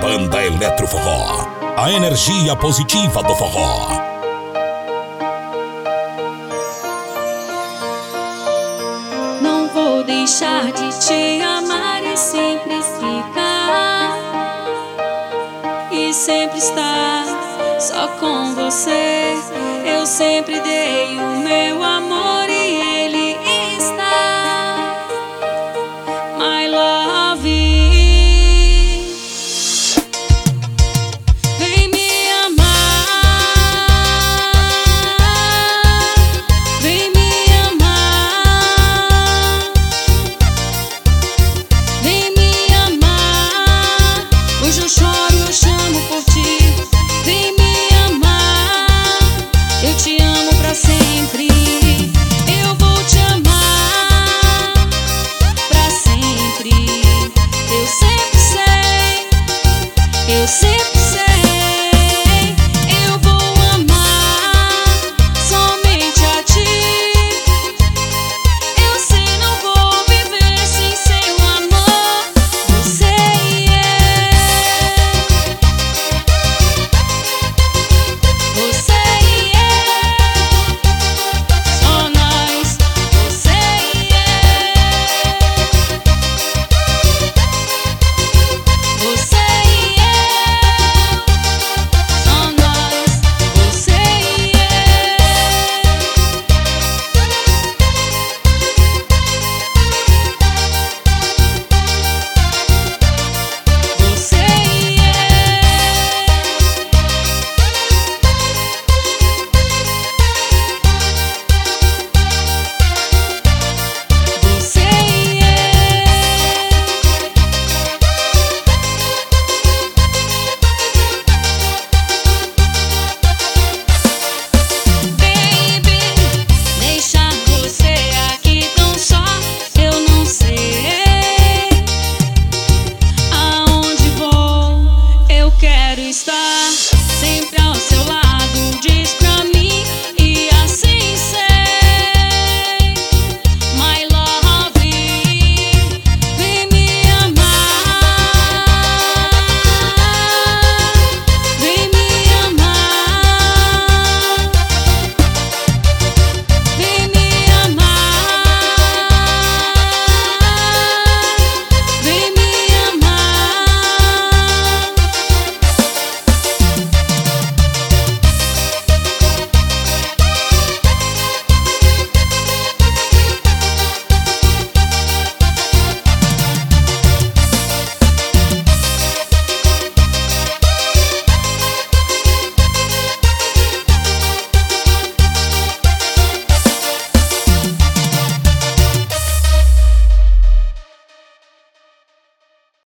Banda Eletroforró, a energia positiva do forró. Não vou deixar de te amar e sempre ficar, e sempre estar só com você. Eu sempre dei o meu amor e ele está. My love, vem me amar, vem me amar, vem me amar. Hoje eu choro, eu chamo por ti. Vem me amar, eu te amo pra sempre. Eu vou te amar pra sempre. Eu sempre sei, eu sempre